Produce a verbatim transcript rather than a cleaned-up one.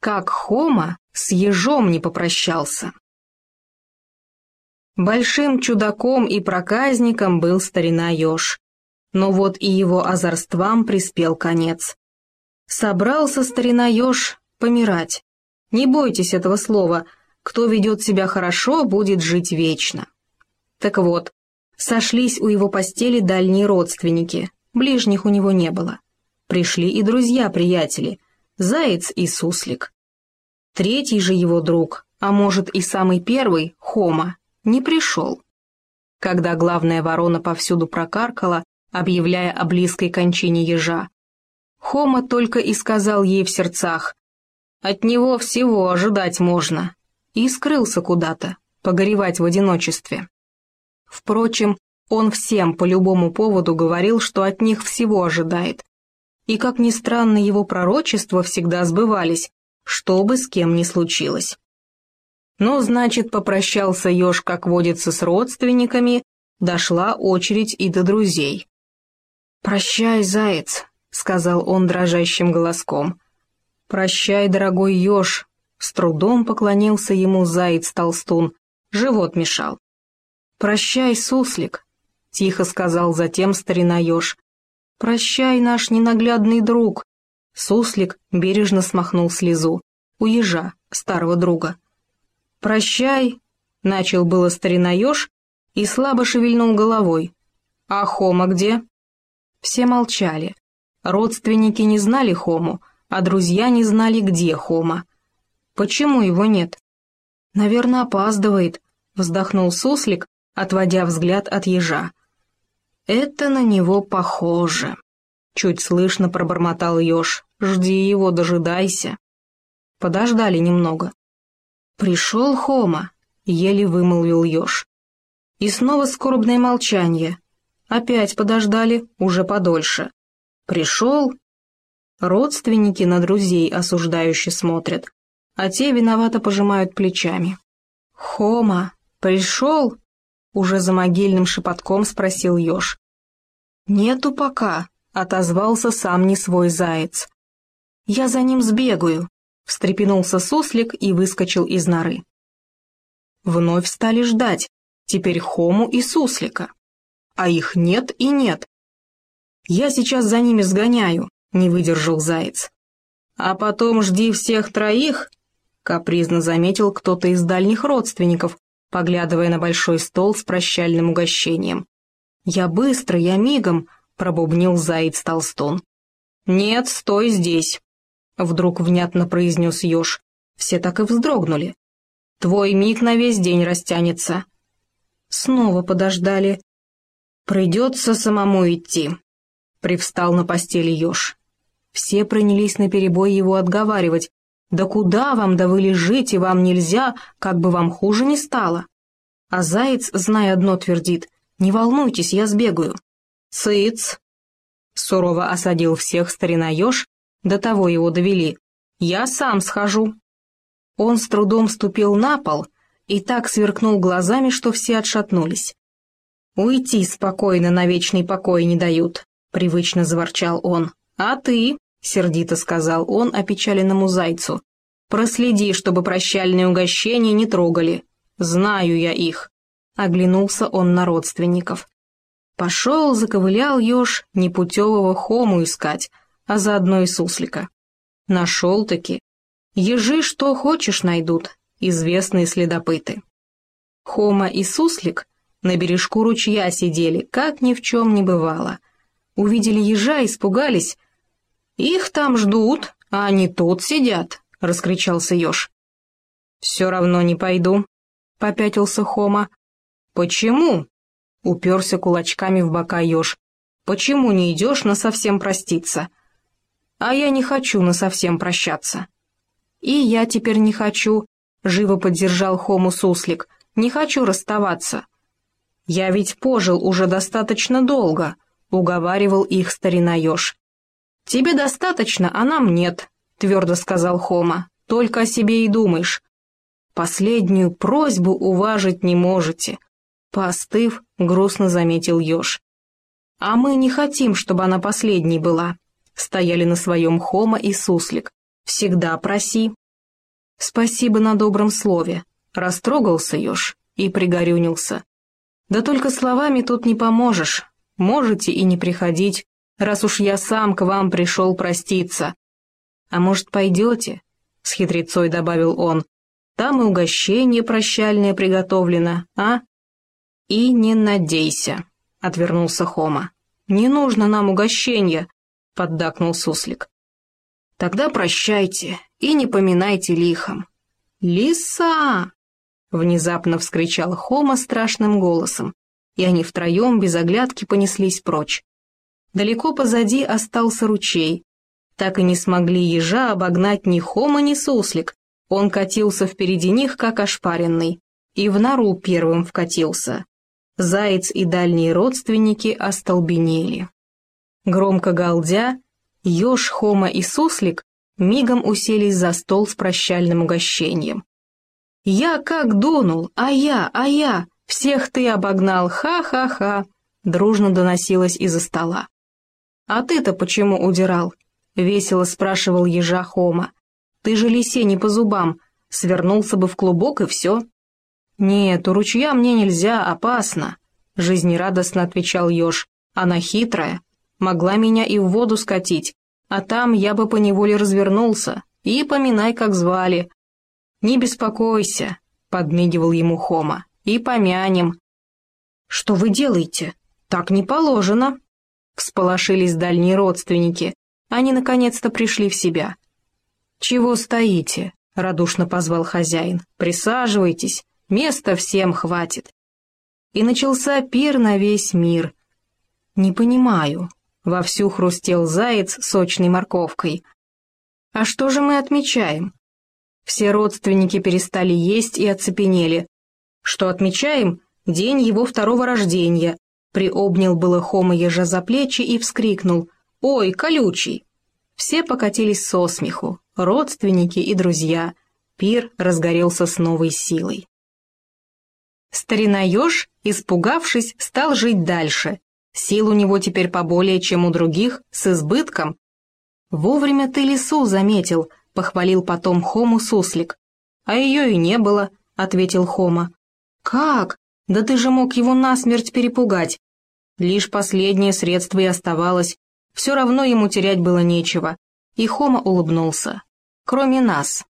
как Хома с ежом не попрощался. Большим чудаком и проказником был старина еж, но вот и его озорствам приспел конец. Собрался старина еж помирать. Не бойтесь этого слова, кто ведет себя хорошо, будет жить вечно. Так вот, сошлись у его постели дальние родственники, ближних у него не было. Пришли и друзья-приятели, Заяц и Суслик. Третий же его друг, а может и самый первый, Хома, не пришел. Когда главная ворона повсюду прокаркала, объявляя о близкой кончине ежа, Хома только и сказал ей в сердцах: «От него всего ожидать можно», и скрылся куда-то, погоревать в одиночестве. Впрочем, он всем по любому поводу говорил, что от них всего ожидает. И, как ни странно, его пророчества всегда сбывались, что бы с кем ни случилось. Ну, значит, попрощался еж, как водится, с родственниками, дошла очередь и до друзей. «Прощай, заяц», — сказал он дрожащим голоском. «Прощай, дорогой еж», — с трудом поклонился ему заяц-толстун, живот мешал. «Прощай, суслик», — тихо сказал затем старина еж. «Прощай, наш ненаглядный друг». Суслик бережно смахнул слезу. У ежа, старого друга. «Прощай», — начал было старина еж и слабо шевельнул головой. «А Хома где?» Все молчали. Родственники не знали Хому, а друзья не знали, где Хома. «Почему его нет?» «Наверное, опаздывает», — вздохнул суслик, отводя взгляд от ежа. «Это на него похоже», — чуть слышно пробормотал еж. «Жди его, дожидайся». Подождали немного. «Пришел Хома», — еле вымолвил еж. И снова скорбное молчание. Опять подождали, уже подольше. «Пришел?» Родственники на друзей осуждающе смотрят, а те виновато пожимают плечами. «Хома, пришел?» — уже за могильным шепотком спросил еж. «Нету пока», — отозвался сам не свой заяц. «Я за ним сбегаю», — встрепенулся суслик и выскочил из норы. Вновь стали ждать, теперь Хому и суслика. А их нет и нет. «Я сейчас за ними сгоняю», — не выдержал заяц. «А потом жди всех троих», — капризно заметил кто-то из дальних родственников, поглядывая на большой стол с прощальным угощением. «Я быстро, я мигом», — пробубнил заяц-толстун. «Нет, стой здесь», — вдруг внятно произнес еж. Все так и вздрогнули. «Твой миг на весь день растянется». Снова подождали. «Придется самому идти», — привстал на постели еж. Все принялись наперебой его отговаривать. «Да куда вам, да вы лежите, вам нельзя, как бы вам хуже не стало». А заяц, зная одно, твердит: «Не волнуйтесь, я сбегаю». «Цыц!» — сурово осадил всех старина еж, до того его довели. «Я сам схожу». Он с трудом ступил на пол и так сверкнул глазами, что все отшатнулись. «Уйти спокойно на вечный покой не дают», — привычно заворчал он. «А ты?» — сердито сказал он опечаленному зайцу. «Проследи, чтобы прощальные угощения не трогали. Знаю я их». Оглянулся он на родственников. Пошел, заковылял еж непутевого Хому искать, а заодно и суслика. Нашел-таки. Ежи что хочешь найдут, известные следопыты. Хома и суслик на бережку ручья сидели, как ни в чем не бывало. Увидели ежа, испугались. «Их там ждут, а они тут сидят», — раскричался еж. «Все равно не пойду», — попятился Хома. «Почему?» — уперся кулачками в бока еж. «Почему не идешь насовсем проститься?» «А я не хочу насовсем прощаться». «И я теперь не хочу», — живо поддержал Хому суслик. «Не хочу расставаться». «Я ведь пожил уже достаточно долго», — уговаривал их старина еж. «Тебе достаточно, а нам нет», — твердо сказал Хома. «Только о себе и думаешь. Последнюю просьбу уважить не можете», — поостыв, грустно заметил еж. «А мы не хотим, чтобы она последней была», — стояли на своем Хома и суслик. «Всегда проси». Спасибо на добром слове. Растрогался еж и пригорюнился. Да только словами тут не поможешь. Можете и не приходить, раз уж я сам к вам пришел проститься. А может, пойдете? С хитрецой добавил он. Там и угощение прощальное приготовлено, а? И не надейся, отвернулся Хома. Не нужно нам угощенья, поддакнул суслик. Тогда прощайте и не поминайте лихом. Лиса! Внезапно вскричал Хома страшным голосом, и они втроем без оглядки понеслись прочь. Далеко позади остался ручей. Так и не смогли ежа обогнать ни Хома, ни суслик. Он катился впереди них, как ошпаренный, и в нору первым вкатился. Заяц и дальние родственники остолбенели. Громко галдя, еж, Хома и суслик мигом уселись за стол с прощальным угощением. «Я как дунул, а я, а я, всех ты обогнал, ха-ха-ха!» дружно доносилось из-за стола. «А ты-то почему удирал?» — весело спрашивал ежа Хома. «Ты же лисе не по зубам, свернулся бы в клубок и все». «Нет, у ручья мне нельзя, опасно», — жизнерадостно отвечал еж. «Она хитрая, могла меня и в воду скатить, а там я бы поневоле развернулся, и поминай, как звали». «Не беспокойся», — подмигивал ему Хома, — «и помянем». «Что вы делаете? Так не положено», — всполошились дальние родственники. Они наконец-то пришли в себя. «Чего стоите?» — радушно позвал хозяин. «Присаживайтесь, места всем хватит». И начался пир на весь мир. «Не понимаю», — вовсю хрустел заяц сочной морковкой. «А что же мы отмечаем?» Все родственники перестали есть и оцепенели. «Что отмечаем? День его второго рождения», — приобнял было Хома ежа за плечи и вскрикнул. «Ой, колючий!» Все покатились со смеху, родственники и друзья. Пир разгорелся с новой силой. Старина еж, испугавшись, стал жить дальше. Сил у него теперь поболее, чем у других, с избытком. «Вовремя ты лису заметил», — похвалил потом Хому суслик. «А ее и не было», — ответил Хома. «Как? Да ты же мог его насмерть перепугать». Лишь последнее средство и оставалось. Все равно ему терять было нечего. И Хома улыбнулся. «Кроме нас».